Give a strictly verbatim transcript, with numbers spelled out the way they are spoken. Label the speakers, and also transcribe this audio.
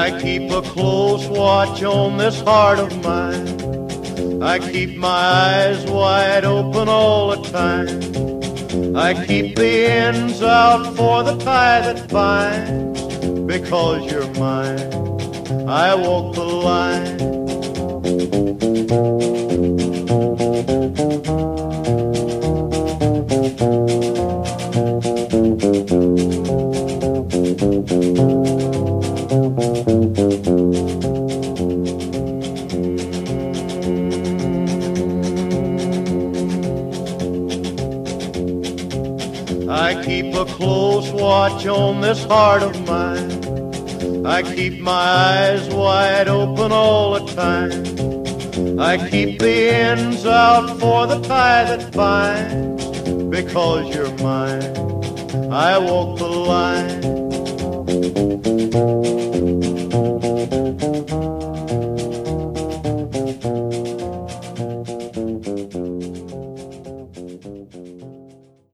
Speaker 1: I keep a close watch on this heart of mine. I keep my eyes wide open all the time. I keep the ends out for the tie that binds. Because you're mine, I walk the line. I keep a close watch on this heart of mine. I keep my eyes wide open all the time. I keep the ends out for the tie that binds. Because you're mine, I walk the line.